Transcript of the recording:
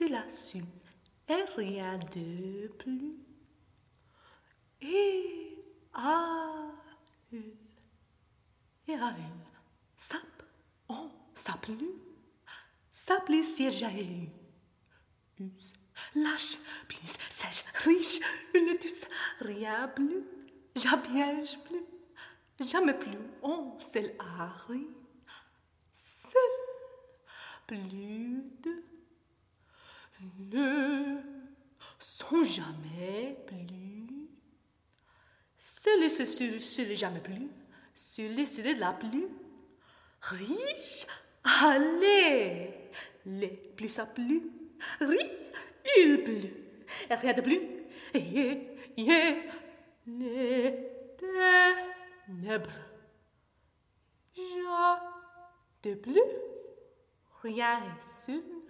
c'est la su et rien de plus. Et à elle, sape, on s'appelle, s'appelle siège à use, lâche, plus, sèche, riche, une tous, rien plus, jamais plus, jamais plus, on s'est arri, seul, plus de, ne sont jamais plus, celui jamais plus, celui de la plus, riche, allez, les plus ça plus, riche, il plus, et rien de plus, et les ténèbres, jamais de plus, rien est seul.